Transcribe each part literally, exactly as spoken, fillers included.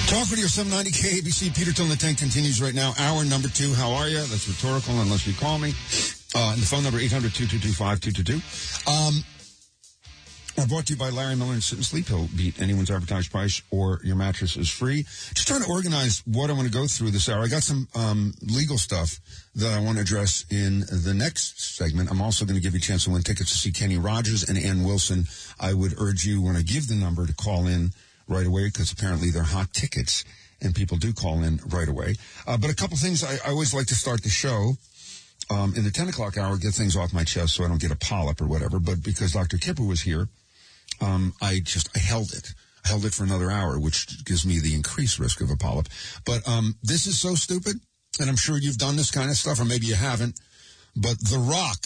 Talk Radio seven ninety K A B C. Peter Till the Tank continues right now. Hour number two. How are you? That's rhetorical unless you call me. Uh, and the phone number eight hundred, two two two, five two two two. Um, we're brought to you by Larry Miller and Sit and Sleep. He'll beat anyone's advertised price or your mattress is free. Just trying to organize what I want to go through this hour. I got some um, legal stuff that I want to address in the next segment. I'm also going to give you a chance to win tickets to see Kenny Rogers and Ann Wilson. I would urge you, when I give the number, to call in right away, because apparently they're hot tickets, and people do call in right away. Uh, but a couple things, I, I always like to start the show um, in the ten o'clock hour, get things off my chest so I don't get a polyp or whatever. But because Doctor Kipper was here, um, I just, I held it. I held it for another hour, which gives me the increased risk of a polyp. But um, this is so stupid, and I'm sure you've done this kind of stuff, or maybe you haven't. But The Rock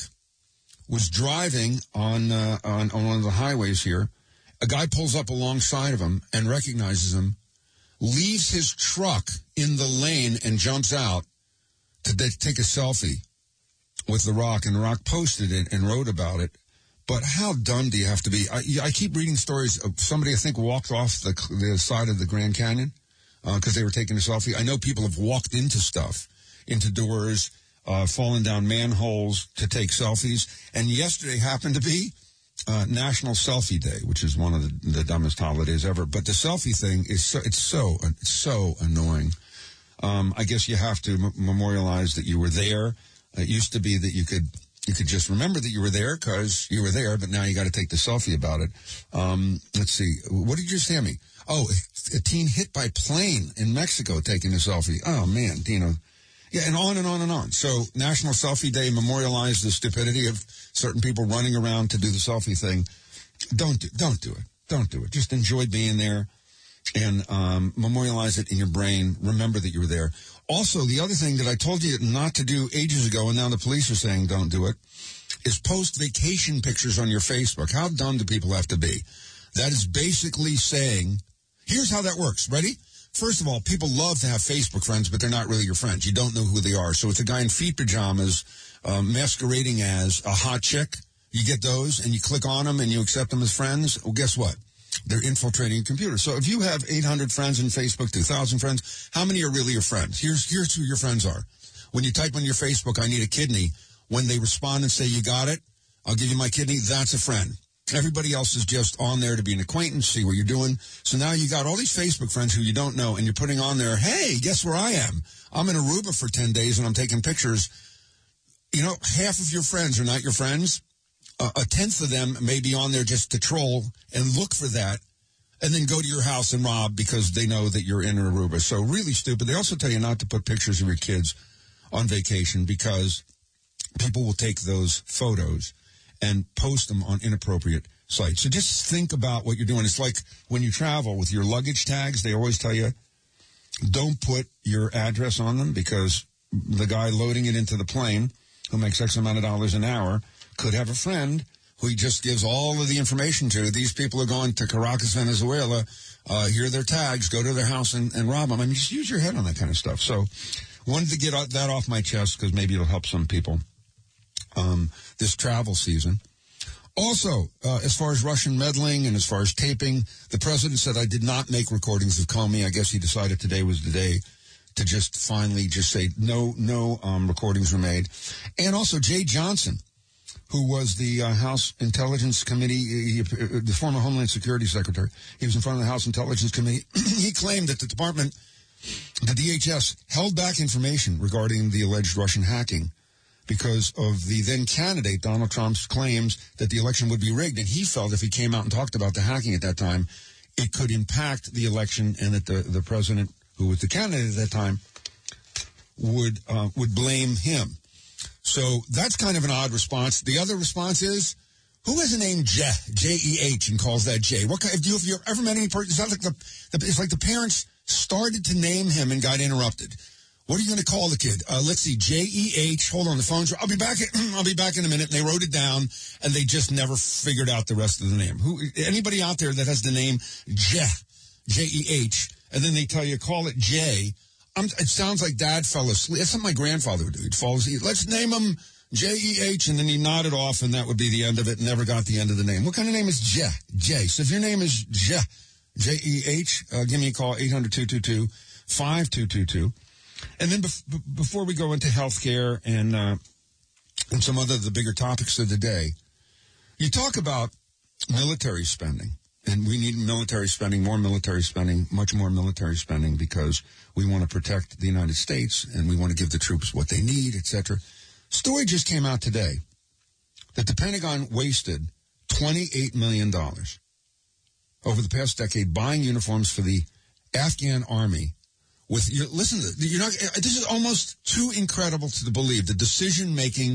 was driving on, uh, on, on one of the highways here. A guy pulls up alongside of him and recognizes him, leaves his truck in the lane and jumps out to de- take a selfie with The Rock. And The Rock posted it and wrote about it. But how dumb do you have to be? I, I keep reading stories of somebody, I think, walked off the, the side of the Grand Canyon because uh, they were taking a selfie. I know people have walked into stuff, into doors, uh, fallen down manholes to take selfies. And yesterday happened to be Uh, National Selfie Day, which is one of the, the dumbest holidays ever. But the selfie thing is so, it's so, it's so annoying. Um, I guess you have to m- memorialize that you were there. It used to be that you could, you could just remember that you were there because you were there, but now you got to take the selfie about it. Um, let's see. What did you just hand me? Oh, a teen hit by plane in Mexico taking a selfie. Oh man, Dino. Yeah, and on and on and on. So National Selfie Day memorialized the stupidity of certain people running around to do the selfie thing. Don't do, don't do it. Don't do it. Just enjoy being there and um, memorialize it in your brain. Remember that you were there. Also, the other thing that I told you not to do ages ago, and now the police are saying don't do it, is post vacation pictures on your Facebook. How dumb do people have to be? That is basically saying, here's how that works. Ready? First of all, people love to have Facebook friends, but they're not really your friends. You don't know who they are. So it's a guy in feet pajamas um, masquerading as a hot chick. You get those, and you click on them, and you accept them as friends. Well, guess what? They're infiltrating your computer. So if you have eight hundred friends in Facebook, two thousand friends, how many are really your friends? Here's, here's who your friends are. When you type on your Facebook, I need a kidney, when they respond and say, you got it, I'll give you my kidney, that's a friend. Everybody else is just on there to be an acquaintance, see what you're doing. So now you got all these Facebook friends who you don't know, and you're putting on there, hey, guess where I am? I'm in Aruba for ten days, and I'm taking pictures. You know, half of your friends are not your friends. Uh, a tenth of them may be on there just to troll and look for that, and then go to your house and rob because they know that you're in Aruba. So really stupid. They also tell you not to put pictures of your kids on vacation because people will take those photos and post them on inappropriate sites. So just think about what you're doing. It's like when you travel with your luggage tags, they always tell you, don't put your address on them because the guy loading it into the plane who makes X amount of dollars an hour could have a friend who he just gives all of the information to. These people are going to Caracas, Venezuela. Uh, here are their tags. Go to their house and, and rob them. I mean, just use your head on that kind of stuff. So wanted to get that off my chest because maybe it'll help some people. Um, this travel season. Also, uh, as far as Russian meddling and as far as taping, the president said I did not make recordings of Comey. I guess he decided today was the day to just finally just say no, no um, recordings were made. And also Jay Johnson, who was the uh, House Intelligence Committee, he, uh, the former Homeland Security Secretary. He was in front of the House Intelligence Committee. He claimed that the department, the D H S, held back information regarding the alleged Russian hacking because of the then candidate, Donald Trump's claims that the election would be rigged. And he felt if he came out and talked about the hacking at that time, it could impact the election and that the, the president, who was the candidate at that time, would uh, would blame him. So that's kind of an odd response. The other response is, who has a name J, J E H, and calls that J? What kind, if you, if you've ever met any person, is that like the, the, it's like the parents started to name him and got interrupted. What are you going to call the kid? Uh, let's see, J E H. Hold on, the phone's. I'll be back. I'll be back in a minute. And they wrote it down, and they just never figured out the rest of the name. Who? Anybody out there that has the name J, J E H, and then they tell you call it J? I'm, it sounds like Dad fell asleep. That's what my grandfather would do. He'd fall asleep. Let's name him J E H, and then he nodded off, and that would be the end of it. Never got the end of the name. What kind of name is J? J. So if your name is J, J E H. Uh, give me a call, eight hundred, two two two, five two two two. And then bef- b- before we go into healthcare and, uh, and some other of the bigger topics of the day, you talk about military spending. And we need military spending, more military spending, much more military spending, because we want to protect the United States and we want to give the troops what they need, et cetera. Story just came out today that the Pentagon wasted twenty-eight million dollars over the past decade buying uniforms for the Afghan army. With your, listen, you're not. This is almost too incredible to believe. The decision making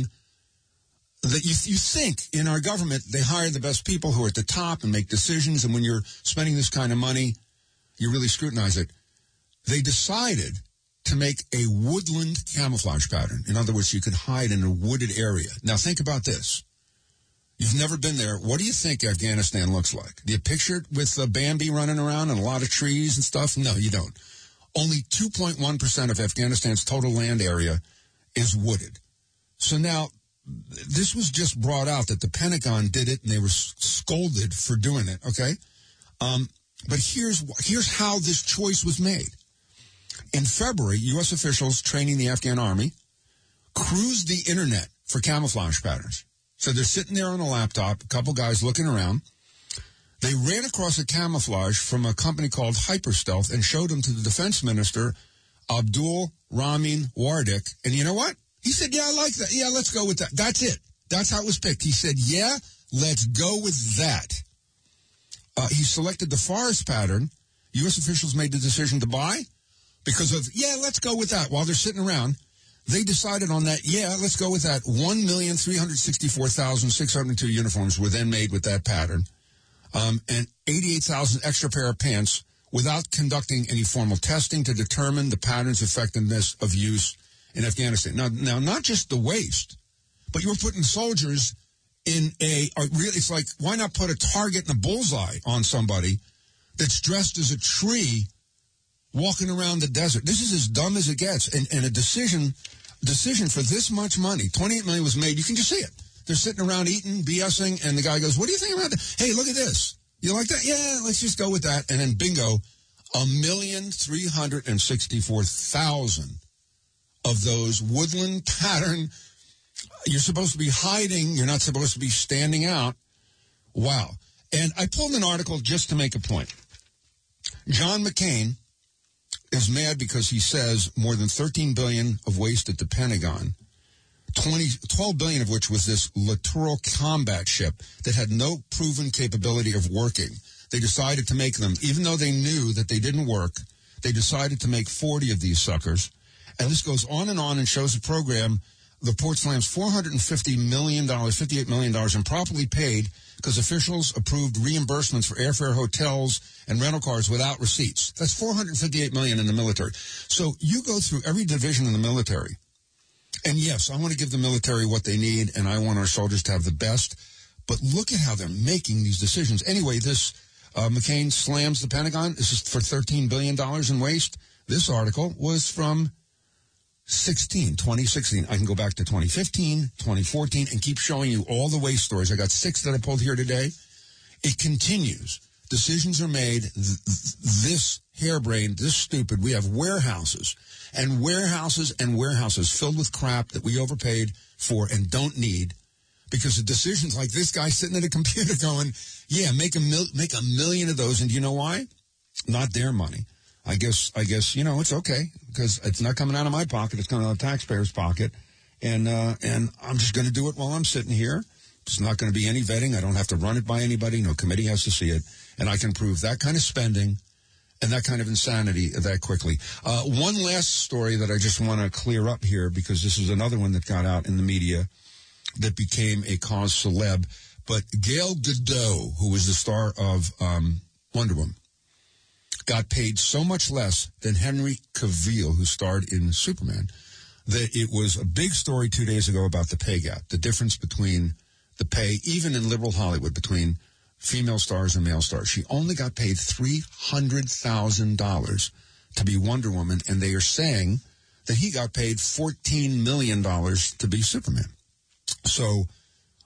that you you think in our government, they hire the best people who are at the top and make decisions. And when you're spending this kind of money, you really scrutinize it. They decided to make a woodland camouflage pattern. In other words, you could hide in a wooded area. Now think about this. You've never been there. What do you think Afghanistan looks like? Do you picture it with uh, Bambi running around and a lot of trees and stuff? No, you don't. Only two point one percent of Afghanistan's total land area is wooded. So now, this was just brought out that the Pentagon did it and they were scolded for doing it, okay? Um, but here's here's how this choice was made. In February, U S officials training the Afghan army cruised the internet for camouflage patterns. So they're sitting there on a laptop, a couple guys looking around. They ran across a camouflage from a company called Hyperstealth and showed them to the defense minister, Abdul Rahman Wardak. And you know what? He said, yeah, I like that. Yeah, let's go with that. That's it. That's how it was picked. He said, yeah, let's go with that. Uh, he selected the forest pattern. U S officials made the decision to buy because of, yeah, let's go with that. While they're sitting around, they decided on that, yeah, let's go with that. one million three hundred sixty-four thousand six hundred two uniforms were then made with that pattern. Um, and eighty-eight thousand extra pair of pants without conducting any formal testing to determine the pattern's effectiveness of use in Afghanistan. Now, now, not just the waste, but you were putting soldiers in a, a really, it's like, why not put a target and a bullseye on somebody that's dressed as a tree walking around the desert? This is as dumb as it gets. And, and a decision, decision for this much money, twenty-eight million was made. You can just see it. They're sitting around eating, BSing, and the guy goes, what do you think about that? Hey, look at this. You like that? Yeah, let's just go with that. And then bingo, a million three hundred and sixty-four thousand of those woodland pattern. You're supposed to be hiding. You're not supposed to be standing out. Wow. And I pulled an article just to make a point. John McCain is mad because he says more than thirteen billion dollars of waste at the Pentagon, twenty, twelve billion dollars of which was this Littoral combat ship that had no proven capability of working. They decided to make them, even though they knew that they didn't work, they decided to make forty of these suckers. And this goes on and on and shows a program. The port slams four hundred fifty million dollars, fifty-eight million dollars improperly paid because officials approved reimbursements for airfare, hotels, and rental cars without receipts. That's four hundred fifty-eight million dollars in the military. So you go through every division in the military. And yes, I want to give the military what they need, and I want our soldiers to have the best. But look at how they're making these decisions. Anyway, this uh, McCain slams the Pentagon. This is for thirteen billion dollars in waste. This article was from sixteen, twenty sixteen. I can go back to twenty fifteen, twenty fourteen, and keep showing you all the waste stories. I got six that I pulled here today. It continues. Decisions are made th- this harebrained, this stupid. We have warehouses and warehouses and warehouses filled with crap that we overpaid for and don't need because of decisions like this guy sitting at a computer going, yeah, make a, mil- make a million of those. And do you know why? Not their money. I guess, I guess, you know, it's okay because it's not coming out of my pocket. It's coming out of the taxpayer's pocket. And, uh, and I'm just going to do it while I'm sitting here. It's not going to be any vetting. I don't have to run it by anybody. No committee has to see it. And I can prove that kind of spending and that kind of insanity that quickly. Uh, one last story that I just want to clear up here because this is another one that got out in the media that became a cause celeb. But Gal Gadot, who was the star of um, Wonder Woman, got paid so much less than Henry Cavill, who starred in Superman, that it was a big story two days ago about the pay gap, the difference between the pay, even in liberal Hollywood, between female stars and male stars. She only got paid three hundred thousand dollars to be Wonder Woman, and they are saying that he got paid fourteen million dollars to be Superman. So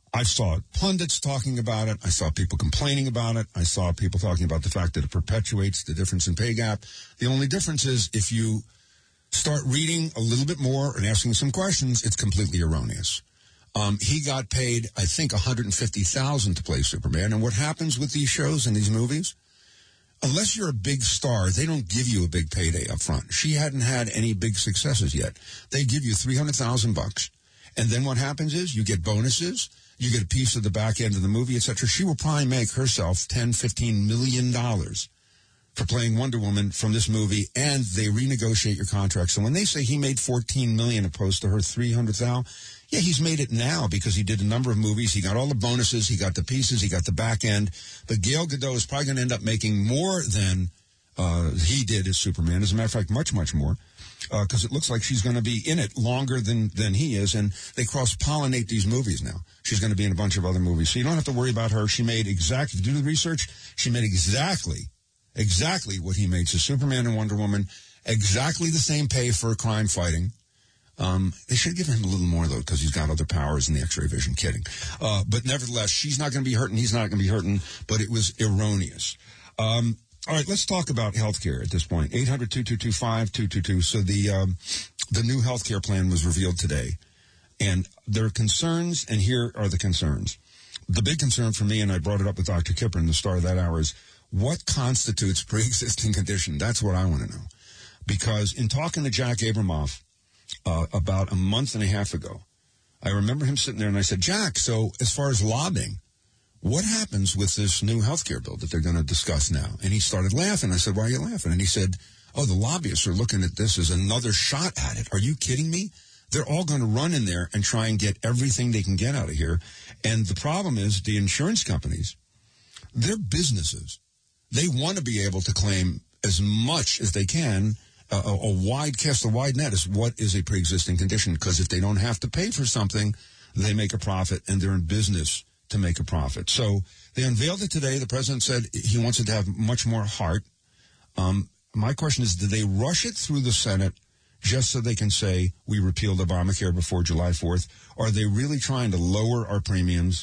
I saw pundits talking about it. I saw people complaining about it. I saw people talking about the fact that it perpetuates the difference in pay gap. The only difference is if you start reading a little bit more and asking some questions, it's completely erroneous. Um, he got paid, I think, one hundred fifty thousand dollars to play Superman. And what happens with these shows and these movies? Unless you're a big star, they don't give you a big payday up front. She hadn't had any big successes yet. They give you three hundred thousand bucks. And then what happens is you get bonuses. You get a piece of the back end of the movie, et cetera. She will probably make herself ten, fifteen million dollars for playing Wonder Woman from this movie, and they renegotiate your contract. So when they say he made fourteen million dollars opposed to her three hundred thousand dollars, yeah, he's made it now because he did a number of movies. He got all the bonuses. He got the pieces. He got the back end. But Gal Gadot is probably going to end up making more than uh, he did as Superman. As a matter of fact, much, much more. Because uh, it looks like she's going to be in it longer than, than he is, and they cross-pollinate these movies now. She's going to be in a bunch of other movies. So you don't have to worry about her. She made exactly, do the research, she made exactly, exactly what he made. So Superman and Wonder Woman, exactly the same pay for crime fighting. Um, they should give him a little more, though, because he's got other powers in the X-ray vision. Kidding. Uh, but nevertheless, she's not going to be hurting, he's not going to be hurting, but it was erroneous. Um, All right, let's talk about healthcare at this point. eight hundred, two two two, five two two two. So the um, the new healthcare plan was revealed today. And there are concerns, and here are the concerns. The big concern for me, and I brought it up with Doctor Kipper in the start of that hour, is what constitutes pre-existing condition? That's what I want to know. Because in talking to Jack Abramoff uh, about a month and a half ago, I remember him sitting there, and I said, Jack, so as far as lobbying, what happens with this new health care bill that they're going to discuss now? And he started laughing. I said, why are you laughing? And he said, oh, the lobbyists are looking at this as another shot at it. Are you kidding me? They're all going to run in there and try and get everything they can get out of here. And the problem is the insurance companies, they're businesses. They want to be able to claim as much as they can, uh, a, a wide cast, a wide net is what is a pre-existing condition. Because if they don't have to pay for something, they make a profit, and they're in business to make a profit. So they unveiled it today. The president said he wants it to have much more heart. Um, my question is, did they rush it through the Senate just so they can say we repealed Obamacare before July fourth? Or are they really trying to lower our premiums?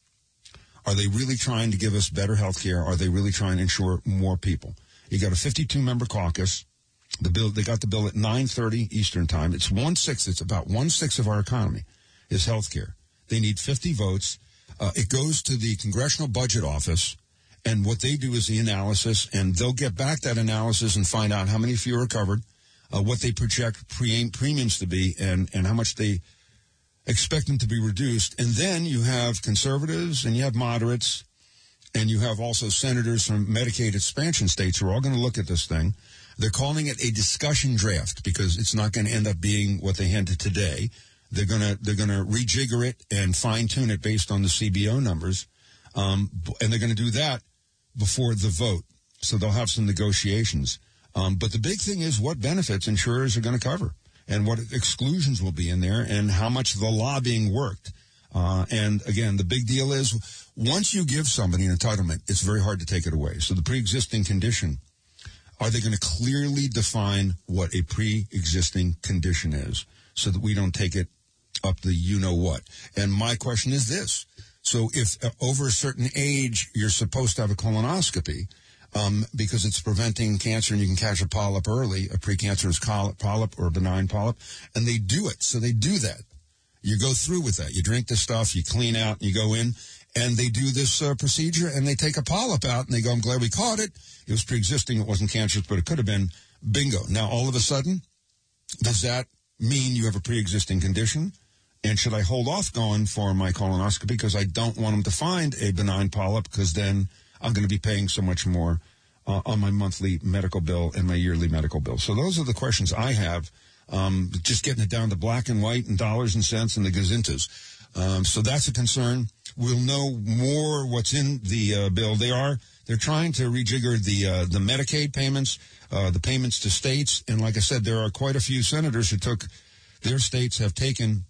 Are they really trying to give us better health care? Are they really trying to insure more people? You got a fifty-two member caucus. The bill, they got the bill at nine thirty Eastern time. It's one-sixth. It's about one-sixth of our economy is health care. They need fifty votes. Uh, it goes to the Congressional Budget Office, and what they do is the analysis, and they'll get back that analysis and find out how many fewer are covered, uh, what they project pre- premiums to be, and, and how much they expect them to be reduced. And then you have conservatives, and you have moderates, and you have also senators from Medicaid expansion states who are all going to look at this thing. They're calling it a discussion draft because it's not going to end up being what they handed today. They're gonna they're gonna rejigger it and fine tune it based on the C B O numbers, um, and they're gonna do that before the vote. So they'll have some negotiations. Um, but the big thing is what benefits insurers are going to cover, and what exclusions will be in there, and how much the lobbying worked. Uh, and again, the big deal is once you give somebody an entitlement, it's very hard to take it away. So the pre-existing condition, are they going to clearly define what a pre-existing condition is so that we don't take it up the you-know-what? And my question is this. So if uh, over a certain age you're supposed to have a colonoscopy um, because it's preventing cancer and you can catch a polyp early, a precancerous polyp or a benign polyp, and they do it. So they do that. You go through with that. You drink the stuff, you clean out, and you go in, and they do this uh, procedure, and they take a polyp out, and they go, I'm glad we caught it. It was pre-existing. It wasn't cancerous, but it could have been. Bingo. Now, all of a sudden, does that mean you have a pre-existing condition? And should I hold off going for my colonoscopy because I don't want them to find a benign polyp, because then I'm going to be paying so much more uh, on my monthly medical bill and my yearly medical bill? So those are the questions I have, um, just getting it down to black and white and dollars and cents and the gazintas. Um, so that's a concern. We'll know more what's in the uh, bill. They are they're trying to rejigger the uh, the Medicaid payments, uh, the payments to states, and like I said, there are quite a few senators who took their states have taken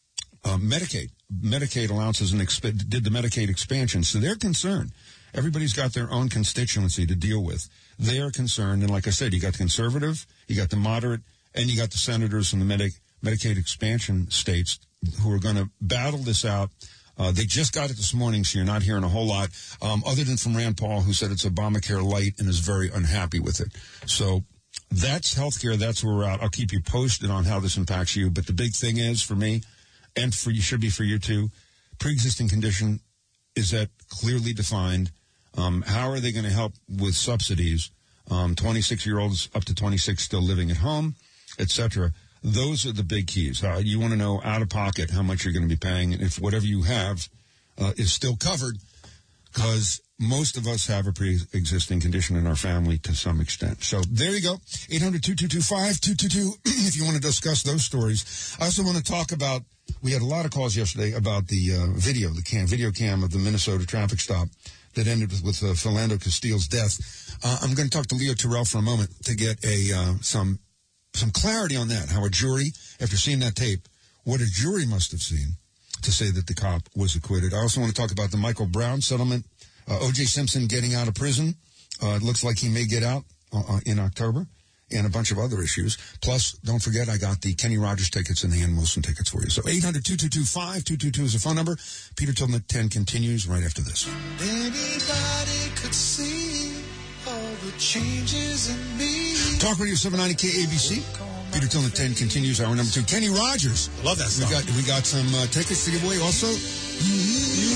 uh, Medicaid Medicaid allowances and exp- did the Medicaid expansion. So they're concerned. Everybody's got their own constituency to deal with. They are concerned, and like I said, you got the conservative, you got the moderate, and you got the senators from the Medi- Medicaid expansion states who are going to battle this out. Uh, they just got it this morning, so you're not hearing a whole lot, um, other than from Rand Paul, who said it's Obamacare light and is very unhappy with it. So that's healthcare. That's where we're at. I'll keep you posted on how this impacts you. But the big thing is, for me, and for you, should be for you too, pre-existing condition, is that clearly defined? Um, how are they going to help with subsidies? Um, twenty-six-year-olds up to twenty-six still living at home, et cetera. Those are the big keys. Uh, you want to know out of pocket how much you're going to be paying, and if whatever you have uh, is still covered, because most of us have a pre-existing condition in our family to some extent. So there you go. eight hundred, two two two, five two two two if you want to discuss those stories. I also want to talk about, we had a lot of calls yesterday about the uh, video, the cam, video cam of the Minnesota traffic stop that ended with, with uh, Philando Castile's death. Uh, I'm going to talk to Leo Terrell for a moment to get a uh, some some clarity on that, how a jury, after seeing that tape, what a jury must have seen to say that the cop was acquitted. I also want to talk about the Michael Brown settlement, uh, O J Simpson getting out of prison. Uh, it looks like he may get out uh, in October, and a bunch of other issues. Plus, don't forget, I got the Kenny Rogers tickets and the Ann Wilson tickets for you. So eight hundred, two two two, five two two two is the phone number. Peter Tilden at ten continues right after this. Anybody could see all the changes in me. Talk Radio seven ninety K A B C. Peter Tilden at ten continues. Hour number two. Kenny Rogers. I love that song. We got, we got some uh, tickets to give away. Also, You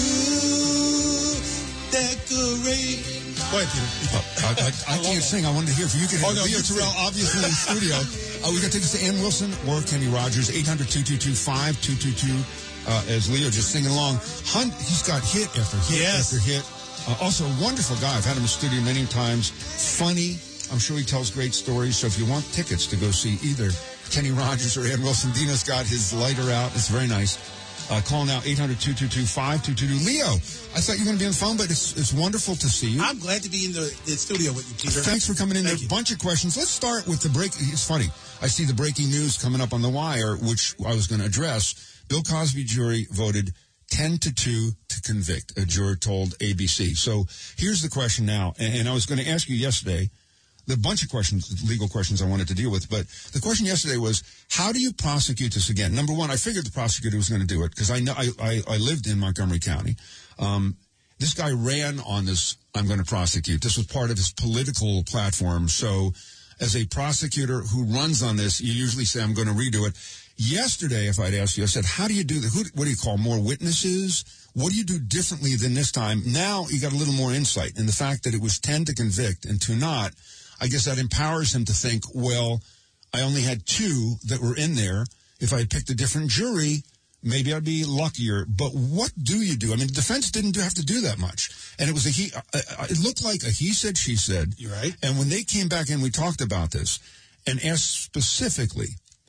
decorate. Go ahead, Peter. Uh, I, I, I can't sing. I wanted to hear from you. Can Oh, no, Leo you Terrell, sing. obviously, in the studio. Uh, we got tickets to Ann Wilson or Kenny Rogers. eight hundred, two two two, five two two two uh, as Leo just singing along. Hun- he's got hit after hit Yes. after hit. Uh, also, a wonderful guy. I've had him in the studio many times. Funny. I'm sure he tells great stories. So if you want tickets to go see either Kenny Rogers or Ann Wilson, Dino's got his lighter out. It's very nice. Uh, call now, eight hundred, two two two, five two two two. Leo, I thought you were going to be on the phone, but it's it's wonderful to see you. I'm glad to be in the, the studio with you, Peter. Thanks for coming in. Thank There's a you. bunch of questions. Let's start with the break. It's funny. I see the breaking news coming up on the wire, which I was going to address. Bill Cosby jury voted ten to two to convict, a juror told A B C. So here's the question now, and, and I was going to ask you yesterday, the bunch of questions, legal questions I wanted to deal with, but the question yesterday was, how do you prosecute this again? Number one, I figured the prosecutor was going to do it because I know I, I, I lived in Montgomery County. Um, this guy ran on this, I'm going to prosecute. This was part of his political platform. So as a prosecutor who runs on this, you usually say, I'm going to redo it. Yesterday, if I'd asked you, I said, how do you do that? Who, what do you call more witnesses? What do you do differently than this time? Now you got a little more insight. And the fact that it was ten to convict and two not, I guess that empowers him to think, well, I only had two that were in there. If I had picked a different jury, maybe I'd be luckier. But what do you do? I mean, the defense didn't have to do that much. And it was a he, uh, it looked like a he said, she said. You're right. And when they came back in, we talked about this and asked specifically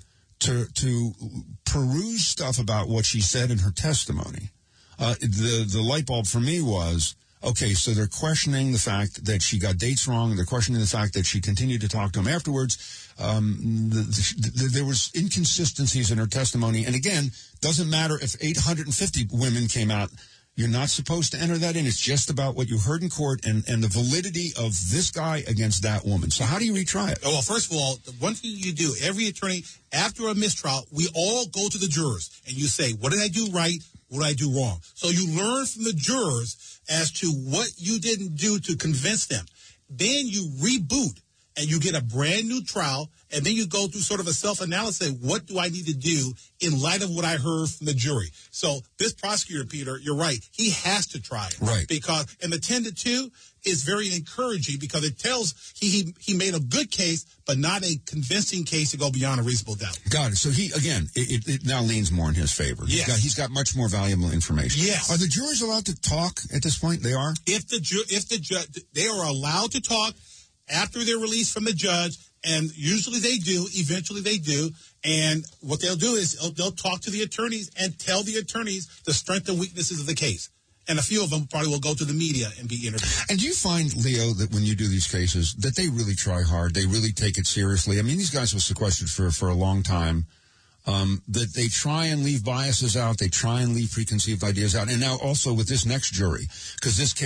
to, to peruse stuff about what she said in her testimony. Uh, the, the light bulb for me was, okay, so they're questioning the fact that she got dates wrong. They're questioning the fact that she continued to talk to him afterwards. Um, the, the, the, there was inconsistencies in her testimony. And again, doesn't matter if eight hundred fifty women came out. You're not supposed to enter that in. It's just about what you heard in court and, and the validity of this guy against that woman. So how do you retry it? Well, first of all, the one thing you do, every attorney, after a mistrial, we all go to the jurors and you say, what did I do right? What did I do wrong? So you learn from the jurors as to what you didn't do to convince them. Then you reboot and you get a brand new trial, and then you go through sort of a self-analysis. What do I need to do in light of what I heard from the jury? So this prosecutor, Peter, you're right. He has to try it. Right. Because, and the ten to two is very encouraging because it tells he, he, he made a good case, but not a convincing case to go beyond a reasonable doubt. Got it. So he, again, it, it now leans more in his favor. Yes. He's got, he's got much more valuable information. Yes. Are the jurors allowed to talk at this point? They are? If the ju- if the judge, they are allowed to talk after they're released from the judge, and usually they do, eventually they do, and what they'll do is they'll, they'll talk to the attorneys and tell the attorneys the strength and weaknesses of the case. And a few of them probably will go to the media and be interviewed. And do you find, Leo, that when you do these cases, that they really try hard, they really take it seriously? I mean, these guys were sequestered for, for a long time. Um, that they try and leave biases out, they try and leave preconceived ideas out. And now also with this next jury, because this case,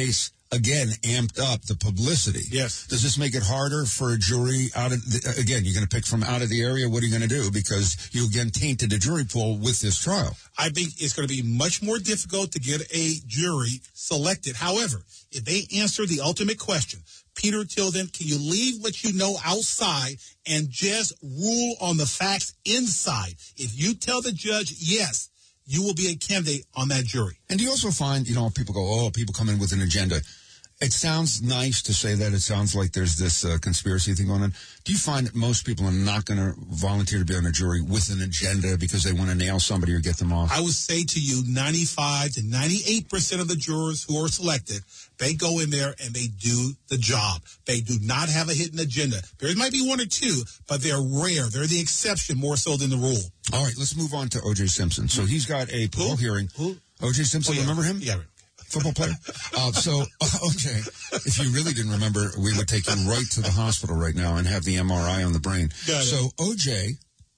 again, amped up the publicity. Yes. Does this make it harder for a jury out of the, again, you're going to pick from out of the area? What are you going to do? Because you again tainted the jury pool with this trial. I think it's going to be much more difficult to get a jury selected. However, if they answer the ultimate question, Peter Tilden, can you leave what you know outside and just rule on the facts inside? If you tell the judge yes, you will be a candidate on that jury. And do you also find, you know, people go, oh, people come in with an agenda. It sounds nice to say that. It sounds like there's this uh, conspiracy thing going on. Do you find that most people are not going to volunteer to be on a jury with an agenda because they want to nail somebody or get them off? I would say to you, ninety-five to ninety-eight percent of the jurors who are selected, they go in there and they do the job. They do not have a hidden agenda. There might be one or two, but they're rare. They're the exception more so than the rule. All right, let's move on to O J. Simpson. So he's got a parole hearing. Who? O J. Simpson, Oh, yeah. remember him? Yeah. Football player. Uh, so, O J, if you really didn't remember, we would take you right to the hospital right now and have the M R I on the brain. Got it. So, O J,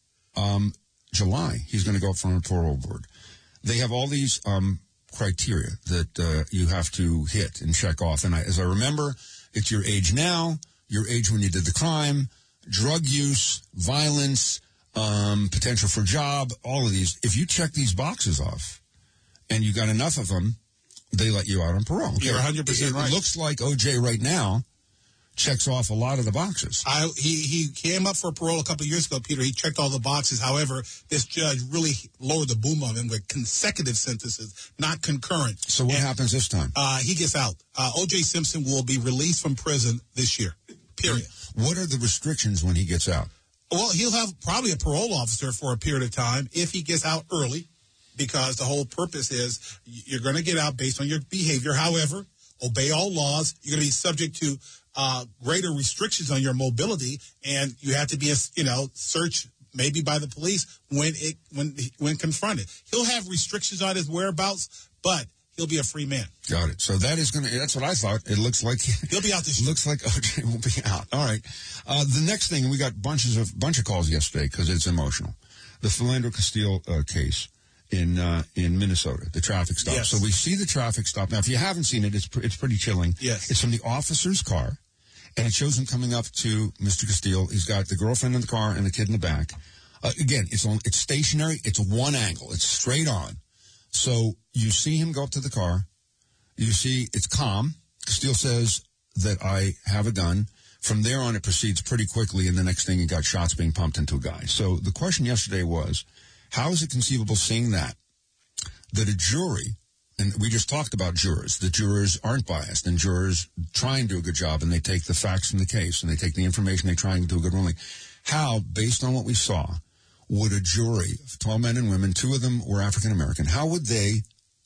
um, July, he's going to go up from a parole board. They have all these um, criteria that uh, you have to hit and check off. And I, as I remember, it's your age now, your age when you did the crime, drug use, violence, um, potential for job, all of these. If you check these boxes off and you got enough of them, they let you out on parole. Okay? You're one hundred percent it, right. It looks like O J right now checks off a lot of the boxes. I, he, he came up for parole a couple of years ago, Peter. He checked all the boxes. However, this judge really lowered the boom on him with consecutive sentences, not concurrent. So what and, happens this time? Uh, he gets out. Uh, O J. Simpson will be released from prison this year, period. What are the restrictions when he gets out? Well, he'll have probably a parole officer for a period of time if he gets out early, because the whole purpose is you're going to get out based on your behavior. However, obey all laws. You're going to be subject to uh, greater restrictions on your mobility, and you have to be, you know, searched maybe by the police when it when when confronted. He'll have restrictions on his whereabouts, but he'll be a free man. Got it. So that is going to, that's what I thought. It looks like. He'll be out this year. Looks like O J will be out. All right. Uh, the next thing, we got bunches of, bunch of calls yesterday because it's emotional. The Philando Castile uh, case in uh, in Minnesota, the traffic stop. Yes. So we see the traffic stop. Now, if you haven't seen it, it's pr- it's pretty chilling. Yes. It's from the officer's car, and it shows him coming up to Mister Castile. He's got the girlfriend in the car and the kid in the back. Uh, again, it's on, it's stationary. It's one angle. It's straight on. So you see him go up to the car. You see it's calm. Castile says that I have a gun. From there on, it proceeds pretty quickly, and the next thing, you got shots being pumped into a guy. So the question yesterday was, how is it conceivable, seeing that, that a jury, and we just talked about jurors, the jurors aren't biased, and jurors try and do a good job, and they take the facts from the case, and they take the information, they try and do a good ruling. How, based on what we saw, would a jury of twelve men and women, two of them were African-American, how would they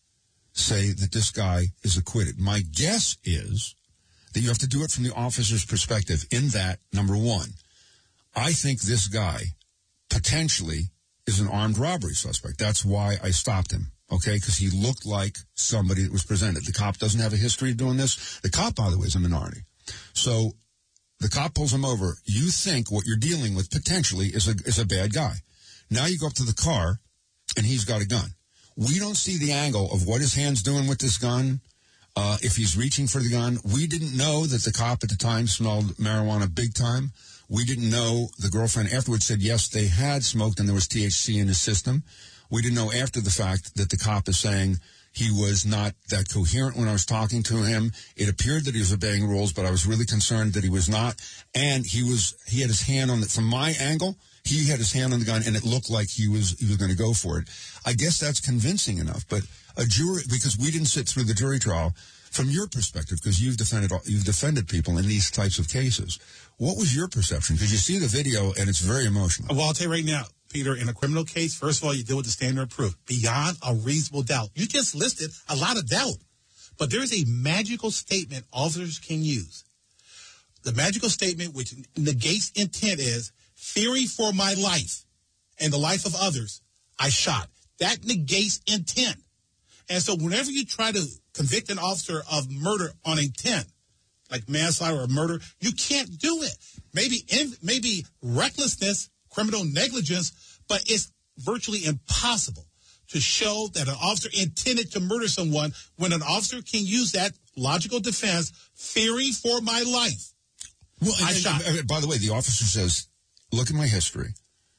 say that this guy is acquitted? My guess is that you have to do it from the officer's perspective, in that, number one, I think this guy potentially is an armed robbery suspect. That's why I stopped him, okay? Because he looked like somebody that was presented. The cop doesn't have a history of doing this. The cop, by the way, is a minority. So the cop pulls him over. You think what you're dealing with potentially is a is a bad guy. Now you go up to the car, and he's got a gun. We don't see the angle of what his hand's doing with this gun, uh, if he's reaching for the gun. We didn't know that the cop at the time smelled marijuana big time. We didn't know, the girlfriend afterwards said, yes, they had smoked and there was T H C in his system. We didn't know after the fact that the cop is saying he was not that coherent when I was talking to him. It appeared that he was obeying rules, but I was really concerned that he was not. And he was, he had his hand on it. From my angle, he had his hand on the gun, and it looked like he was, he was going to go for it. I guess that's convincing enough. But a jury, because we didn't sit through the jury trial, from your perspective, because you've defended, you've defended people in these types of cases, what was your perception? Because you see the video, and it's very emotional. Well, I'll tell you right now, Peter, in a criminal case, first of all, you deal with the standard of proof. Beyond a reasonable doubt. You just listed a lot of doubt. But there is a magical statement officers can use. The magical statement which negates intent is, fearing for my life and the life of others, I shot. That negates intent. And so whenever you try to convict an officer of murder on intent, like manslaughter or murder, you can't do it. Maybe in, maybe recklessness, criminal negligence, but it's virtually impossible to show that an officer intended to murder someone when an officer can use that logical defense, fearing for my life. Well, I and, shot. and, and, by the way, the officer says, look at my history.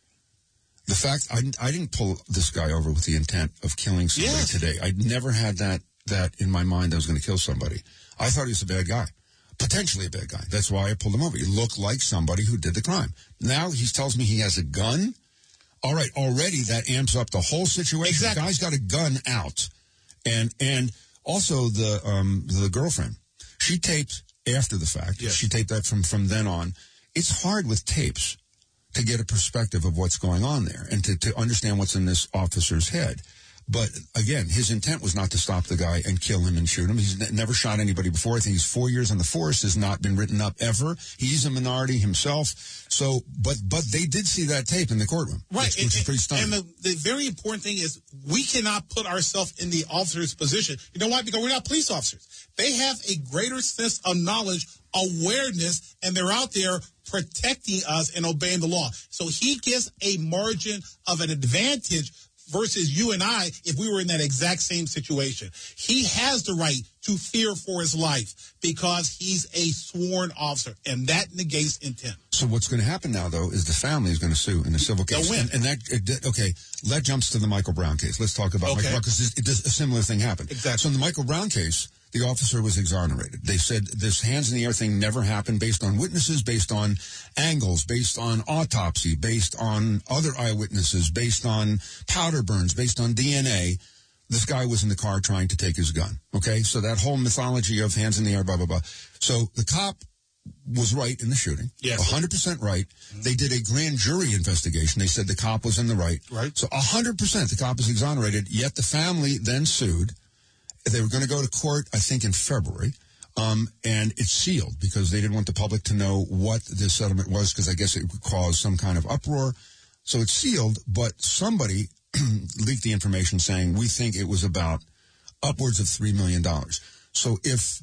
The fact, I, I didn't pull this guy over with the intent of killing somebody Yes. today. I never had that, that in my mind I was going to kill somebody. I thought he was a bad guy. Potentially a bad guy. That's why I pulled him over. He looked like somebody who did the crime. Now he tells me he has a gun. All right, already that amps up the whole situation. Exactly. The guy's got a gun out. And and also the um, the girlfriend, she taped after the fact. Yes. She taped that from, from then on. It's hard with tapes to get a perspective of what's going on there and to, to understand what's in this officer's head. But again, his intent was not to stop the guy and kill him and shoot him. He's n- never shot anybody before. I think he's four years on the force, has not been written up ever. He's a minority himself. So, but but they did see that tape in the courtroom, Right. which, which and, is pretty stunning. And the, the very important thing is we cannot put ourselves in the officer's position. You know why? Because we're not police officers. They have a greater sense of knowledge, awareness, and they're out there protecting us and obeying the law. So he gets a margin of an advantage versus you and I if we were in that exact same situation. He has the right to fear for his life because he's a sworn officer, and that negates intent. So what's going to happen now, though, is the family is going to sue in a civil case. They'll win. And, and that, it, okay, that jumps to the Michael Brown case. Let's talk about Okay. Michael Brown, because it does, a similar thing happened. Exactly. So in the Michael Brown case, the officer was exonerated. They said this hands in the air thing never happened based on witnesses, based on angles, based on autopsy, based on other eyewitnesses, based on powder burns, based on D N A. This guy was in the car trying to take his gun. Okay, so that whole mythology of hands in the air, blah, blah, blah. So the cop was right in the shooting. Yes. one hundred percent right. Mm-hmm. They did a grand jury investigation. They said the cop was in the right. Right. So one hundred percent the cop is exonerated, yet the family then sued. They were going to go to court, I think, in February, um, and it's sealed because they didn't want the public to know what this settlement was because I guess it would cause some kind of uproar. So it's sealed, but somebody leaked the information saying we think it was about upwards of three million dollars. So if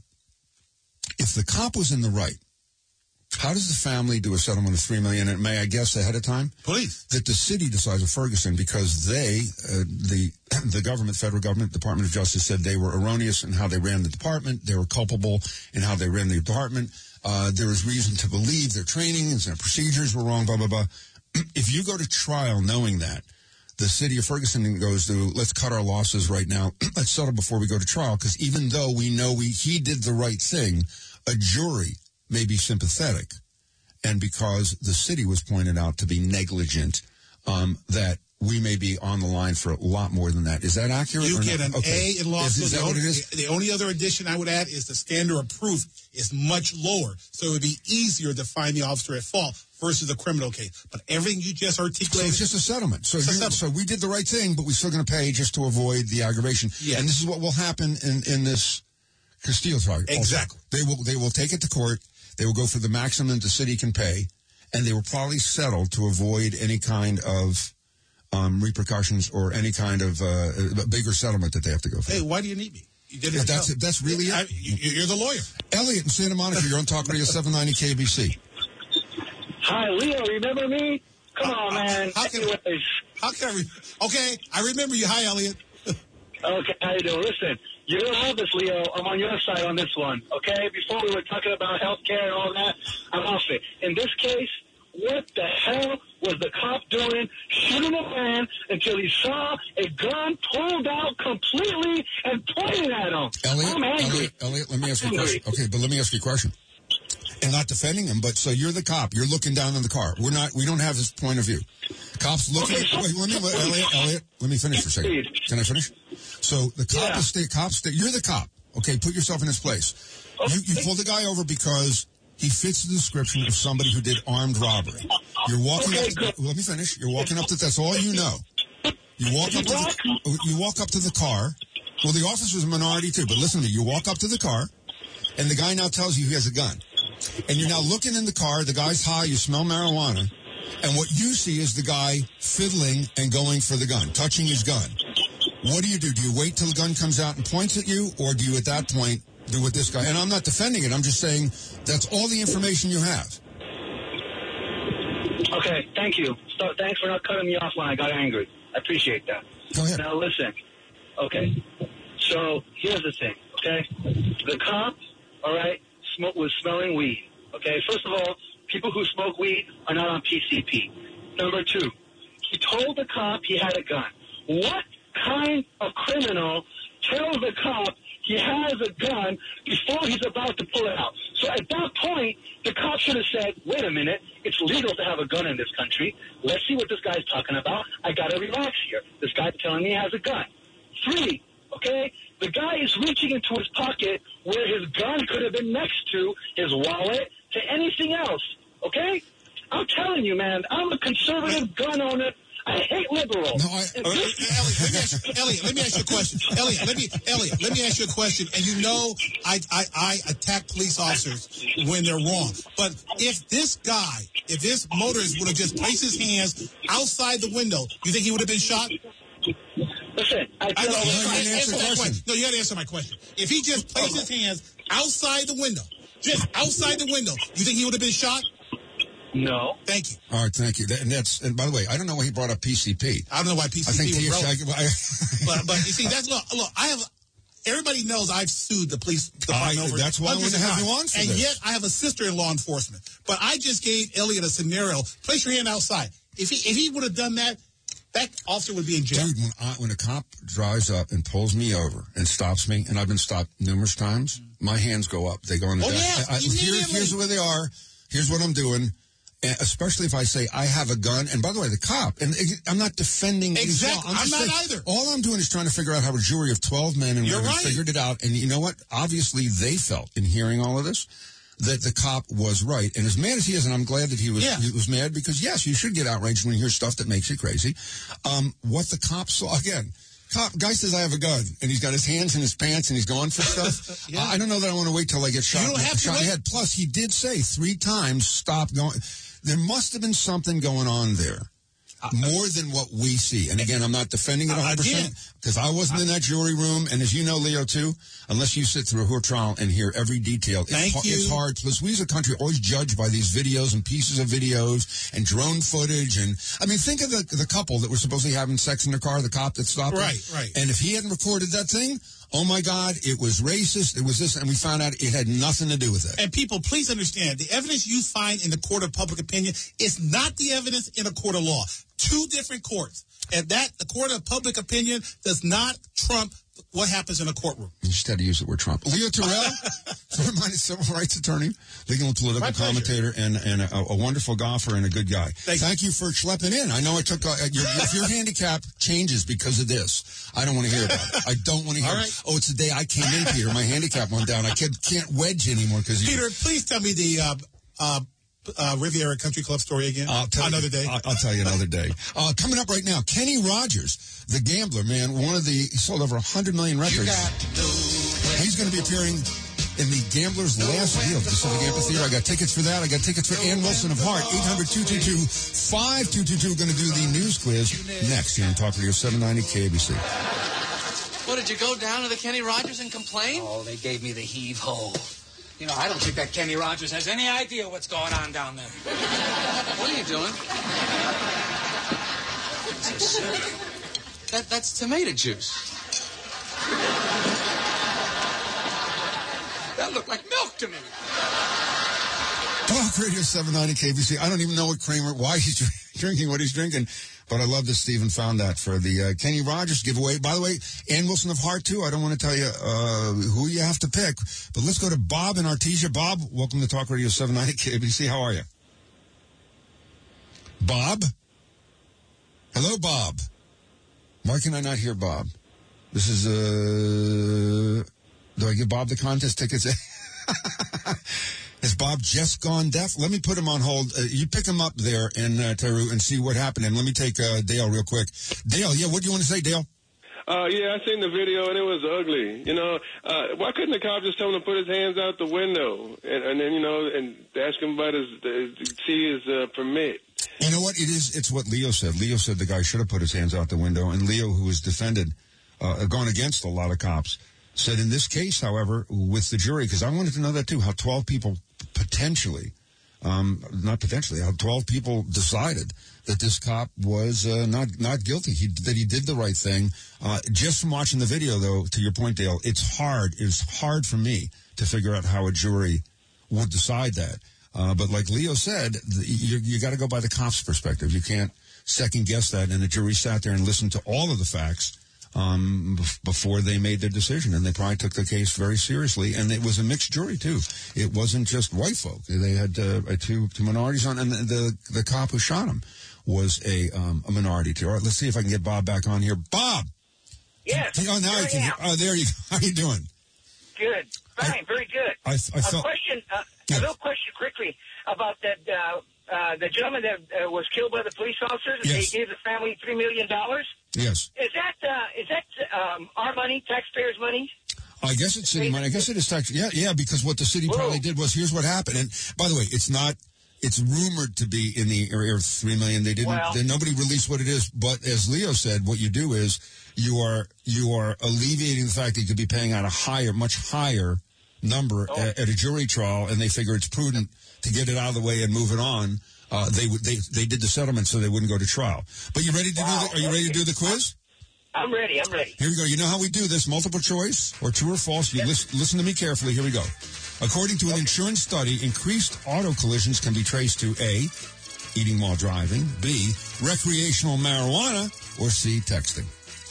if the cop was in the right, how does the family do a settlement of three million dollars? And may I guess ahead of time? Please. That the city decides of Ferguson because they, uh, the the government, federal government, Department of Justice said they were erroneous in how they ran the department. They were culpable in how they ran the department. Uh, there is reason to believe their training and their procedures were wrong, blah, blah, blah. If you go to trial knowing that, the city of Ferguson goes to, let's cut our losses right now. Let's settle before we go to trial because even though we know we he did the right thing, a jury may be sympathetic, and because the city was pointed out to be negligent, um, that we may be on the line for a lot more than that. Is that accurate? You or get not? an Okay. A in law Is, school. is that the, what only, it is? the only other addition I would add is the standard of proof is much lower, so it would be easier to find the officer at fault versus a criminal case. But everything you just So articulated, it's just a settlement. So, It's a you, settlement. so we did the right thing, but we're still going to pay just to avoid the aggravation. Yeah. And this is what will happen in, in this Castillo trial. also. Exactly. They will they will take it to court. They will go for the maximum the city can pay, and they will probably settle to avoid any kind of um, repercussions or any kind of uh, bigger settlement that they have to go for. hey, why do you need me? You did it Yeah, yourself. that's it. That's really I, it. you, you're the lawyer. Elliot in Santa Monica, you're on Talk Radio seven ninety K B C. Hi, Leo, remember me? Come on, man. How can, Anyways, how can I? Re- okay, I remember you. Hi, Elliot. okay, how you doing? Listen, you're going to love this, Leo. I'm on your side on this one, okay? Before we were talking about health care and all that, I'm off it. In this case, what the hell was the cop doing shooting a man until he saw a gun pulled out completely and pointed at him? Elliot, I'm angry. Elliot, Elliot, let me ask you a question. Okay, but let me ask you a question. And not defending him, but so you're the cop. You're looking down in the car. We're not. We don't have this point of view. Cops looking. Okay, so- wait, let me, let, Elliot, Elliot, let me finish for a second. Can I finish? So the cop Yeah. is sta- cops. Sta- you're the cop. Okay, put yourself in his place. Okay. You, you pulled the guy over because he fits the description of somebody who did armed robbery. You're walking Okay, up. good. Let me finish. You're walking up to. That's all you know. You walk up to the. You walk up to the car. Well, the officer's a minority too, but listen to me. You walk up to the car, and the guy now tells you he has a gun. And you're now looking in the car, the guy's high, you smell marijuana, and what you see is the guy fiddling and going for the gun, touching his gun. What do you do? Do you wait till the gun comes out and points at you, or do you at that point do what this guy... And I'm not defending it, I'm just saying that's all the information you have. Okay, thank you. So, thanks for not cutting me off when I got angry. I appreciate that. Go ahead. Now listen. Okay. So here's the thing, okay? The cop, all right, smoke, was smelling weed. Okay, first of all, people who smoke weed are not on P C P. Number two, he told the cop he had a gun. What kind of criminal tells the cop he has a gun before he's about to pull it out? So at that point, the cop should have said, wait a minute, it's legal to have a gun in this country. Let's see what this guy's talking about. I got to relax here. This guy's telling me he has a gun. Three, okay, the guy is reaching into his pocket where his gun could have been next to his wallet, to anything else, okay? I'm telling you, man, I'm a conservative gun owner. I hate liberals. No, I, uh, Elliot, let me ask you, Elliot, let me ask you a question. Elliot, let me, Elliot, let me ask you a question. And you know, I, I, I attack police officers when they're wrong. But if this guy, if this motorist would have just placed his hands outside the window, you think he would have been shot? Listen, I, I know, I, answer, answer answer that question. question. No, you got to answer my question. If he just placed his hands outside the window, just outside the window, you think he would have been shot? No. Thank you. All right, thank you. That, and that's and by the way, I don't know why he brought up P C P. I don't know why P C P I think was the relevant. I, I, but, but you see, that's look, look. I have. Everybody knows I've sued the police department I- over that's why I hundreds wanted to of have you times. on for And this. yet, I have a sister in law enforcement. But I just gave Elliot a scenario. Place your hand outside. If he if he would have done that, that officer would be in jail. Dude, when, I, when a cop drives up and pulls me over and stops me, and I've been stopped numerous times, my hands go up. They go on the Oh, desk. yeah, I, I, here, immediately. here's where they are. Here's what I'm doing. And especially if I say I have a gun. And by the way, the cop, and I'm not defending these law. Exactly. I'm just not saying, either. All I'm doing is trying to figure out how a jury of twelve men and You're women right. figured it out. And you know what? Obviously, they felt in hearing all of this that the cop was right. And as mad as he is, and I'm glad that he was Yeah. he was mad, because yes, you should get outraged when you hear stuff that makes you crazy. Um, what the cop saw, again, cop, guy says I have a gun, and he's got his hands in his pants, and he's going for stuff. Yeah. I don't know that I want to wait till I get shot, You don't have to shot in the wait. head. Plus, he did say three times, stop going. There must have been something going on there. More than what we see. And again, I'm not defending it one hundred percent because I wasn't in that jury room. And as you know, Leo, too, unless you sit through a whole trial and hear every detail, it's, Thank ha- you. it's hard. Plus, we as a country are always judged by these videos and pieces of videos and drone footage. And I mean, think of the, the couple that were supposedly having sex in the car, the cop that stopped them. Right, right. And if he hadn't recorded that thing, oh my God, it was racist, it was this, and we found out it had nothing to do with it. And people, please understand, the evidence you find in the court of public opinion is not the evidence in a court of law. Two different courts. And that, the court of public opinion does not trump what happens in a courtroom. You just had to use the word Trump. Leo Terrell, former-minded civil rights attorney, legal and political My pleasure. commentator, and, and a, a wonderful golfer and a good guy. Thank, Thank you for schlepping in. I know it took, uh, your, if your handicap changes because of this, I don't want to hear about it. I don't want to hear All it. right. Oh, it's the day I came in, Peter. My handicap went down. I can't, can't wedge anymore because you... Peter, please tell me the uh, uh, uh, Riviera Country Club story again. I'll tell Another you, day. I'll, I'll tell you another day. Uh, coming up right now, Kenny Rogers, the gambler, man, one of the, he sold over one hundred million records. He's going to be appearing in the Gambler's Last Deal at the Pacific Amphitheater. I got tickets for that. I got tickets for Ann Wilson of Heart. eight hundred, two two two, five two two two. Going to do the news quiz next here on Talk Radio seven ninety K B C. What, did you go down to the Kenny Rogers and complain? Oh, they gave me the heave-ho. You know, I don't think that Kenny Rogers has any idea what's going on down there. What are you doing? So sick. That, that's tomato juice. That looked like milk to me. Talk Radio seven ninety K B C. I don't even know what Kramer, why he's drinking what he's drinking, but I love that Stephen found that for the uh, Kenny Rogers giveaway. By the way, Ann Wilson of Heart, too. I don't want to tell you uh, who you have to pick, but let's go to Bob in Artesia. Bob, welcome to Talk Radio seven ninety K B C. How are you? Bob? Hello, Bob. Why can I not hear Bob? This is, uh... Do I give Bob the contest tickets? Has Bob just gone deaf? Let me put him on hold. Uh, you pick him up there in uh, Teru and see what happened. And let me take uh, Dale real quick. Dale, yeah, what do you want to say, Dale? Uh, yeah, I seen the video, and it was ugly. You know, uh, why couldn't the cop just tell him to put his hands out the window and, and then, you know, and ask him about his, his see his uh, permit? You know what? It is. It's what Leo said. Leo said the guy should have put his hands out the window. And Leo, who was defended, uh, gone against a lot of cops, said in this case, however, with the jury, because I wanted to know that too, how twelve people potentially um, not potentially, how twelve people decided that this cop was uh, not not guilty, he, that he did the right thing. Uh, just from watching the video, though, to your point, Dale, it's hard. It's hard for me to figure out how a jury would decide that. Uh, but like Leo said, the, you, you got to go by the cop's perspective. You can't second guess that. And the jury sat there and listened to all of the facts um, b- before they made their decision. And they probably took the case very seriously. And it was a mixed jury, too. It wasn't just white folk. They had uh, two, two minorities on. And the, the, the cop who shot him was a, um, a minority, too. All right, let's see if I can get Bob back on here. Bob! Yes. Oh, now I can. Oh, there you go. How you doing? Good. Fine. I, very good. I, I felt, a question, uh, yeah. a little question quickly about that, uh, uh, the gentleman that uh, was killed by the police officers. Yes. They gave the family three million dollars. Yes. Is that, uh, is that, um, our money, taxpayers' money? I guess it's city money. I guess it is tax. Yeah, yeah, because what the city Whoa. probably did was, here's what happened. And by the way, it's not, it's rumored to be in the area of three million. They didn't, well, they, nobody released what it is. But as Leo said, what you do is you are, you are alleviating the fact that you could be paying out a higher, much higher number oh. at, at a jury trial. And they figure it's prudent to get it out of the way and move it on. Uh, they would, they, they did the settlement so they wouldn't go to trial. But you ready to wow. do the, are you ready to do the quiz? I'm ready. I'm ready. Here we go. You know how we do this? Multiple choice or true or false. You yes. listen, listen to me carefully. Here we go. According to an okay. insurance study, increased auto collisions can be traced to A, eating while driving, B, recreational marijuana, or C, texting.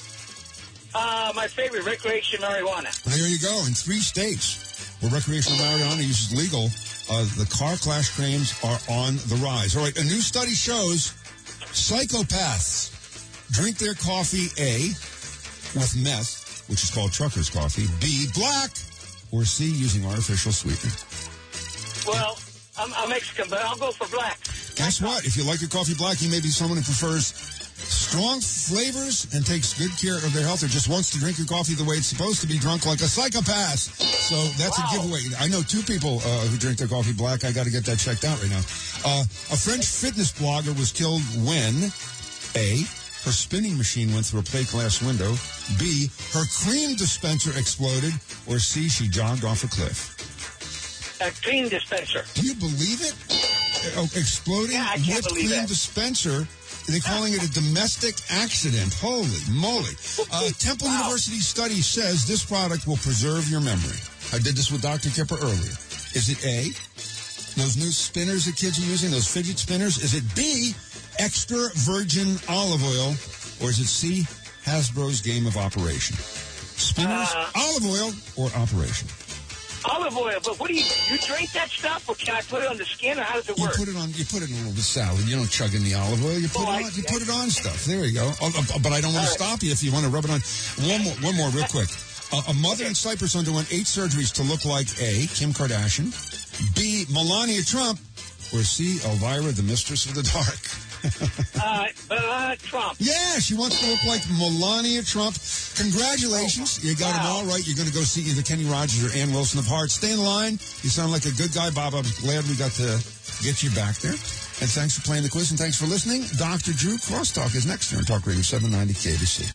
Uh, my favorite, recreational marijuana. There you go. In three states where recreational marijuana use is legal, uh, the car crash claims are on the rise. All right. A new study shows psychopaths drink their coffee, A, with meth, which is called trucker's coffee, B, black, or C, using artificial sweetening. Well, I'm, I'm Mexican, but I'll go for black. Guess what? If you like your coffee black, you may be someone who prefers strong flavors and takes good care of their health or just wants to drink your coffee the way it's supposed to be drunk like a psychopath. So that's wow. a giveaway. I know two people uh, who drink their coffee black. I got to get that checked out right now. Uh, a French fitness blogger was killed when A, her spinning machine went through a plate glass window, B, her cream dispenser exploded, or C, she jogged off a cliff. A cream dispenser. Do you believe it? Oh, exploding yeah, I can't with believe cream that. dispenser. They're calling it a domestic accident. Holy moly. Uh, Temple wow. University study says this product will preserve your memory. I did this with Doctor Kipper earlier. Is it A, those new spinners that kids are using, those fidget spinners? Is it B, extra virgin olive oil, or is it C, Hasbro's game of operation? Spinners, uh, olive oil, or operation? Olive oil, but what do you, you drink that stuff, or can I put it on the skin, or how does it you work? Put it on, you put it in a little bit of salad. You don't chug in the olive oil. You put oh, it on, I, you I, put it on stuff. There you go. Oh, uh, but I don't want to stop you if you want to rub it on. One more, one more real quick. Uh, a mother in Cyprus underwent eight surgeries to look like A, Kim Kardashian, B, Melania Trump, or C, Elvira, the mistress of the dark. uh, uh, Trump. Yeah, she wants to look like Melania Trump. Congratulations. You got wow. it all right. You're going to go see either Kenny Rogers or Ann Wilson of Heart. Stay in line. You sound like a good guy, Bob. I'm glad we got to get you back there. And thanks for playing the quiz, and thanks for listening. Doctor Drew Crosstalk is next here on Talk Radio seven ninety K B C.